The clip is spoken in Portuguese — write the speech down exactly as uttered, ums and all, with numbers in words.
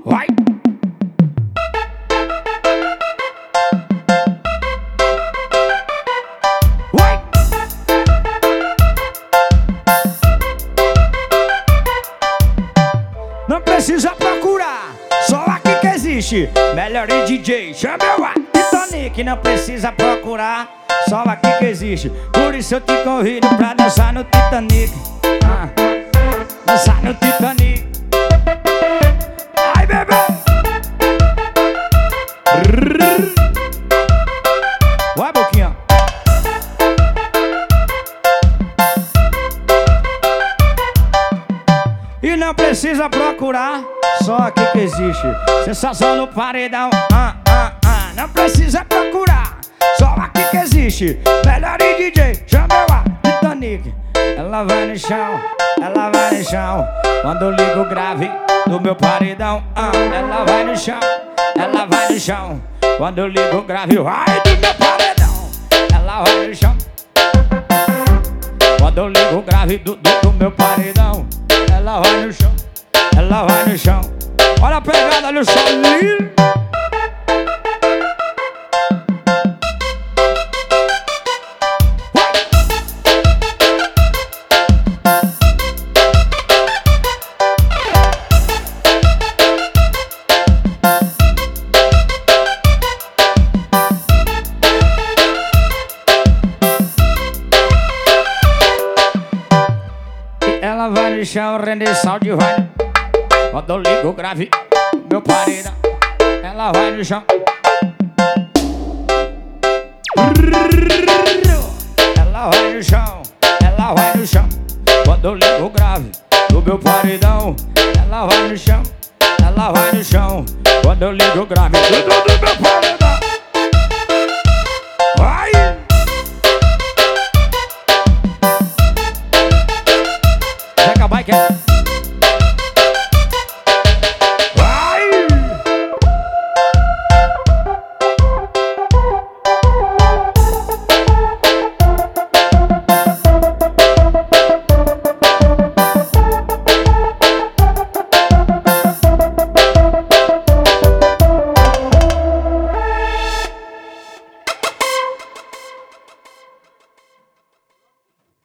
Vai! Vai! Não precisa procurar, só aqui que existe melhor D J, chama o Titanic. Não precisa procurar, só aqui que existe. Por isso eu te convido pra dançar no Titanic. ah, Dançar no Titanic. Ai, bebê! Vai, boquinha. E não precisa procurar, só aqui que existe sensação no paredão. ah, ah, ah. Não precisa procurar, só aqui que existe melhor D J, chama a Titanic. Ela vai no chão, ela vai no chão quando eu ligo o grave do meu paredão. ah, Ela vai no chão, ela vai no chão quando eu ligo o grave, vai do meu paredão. Ela vai no chão quando eu ligo o grave do, do, do meu paredão. Ela vai no chão, ela vai no chão. Olha a pegada, olha o solinho. Ela vai no chão, render sal de vai. Quando eu ligo o grave, meu paredão. Ela vai no chão. Ela vai no chão, ela vai no chão quando eu ligo o grave do meu paredão. Ela vai no chão, ela vai no chão quando eu ligo o grave do, do, do meu paredão.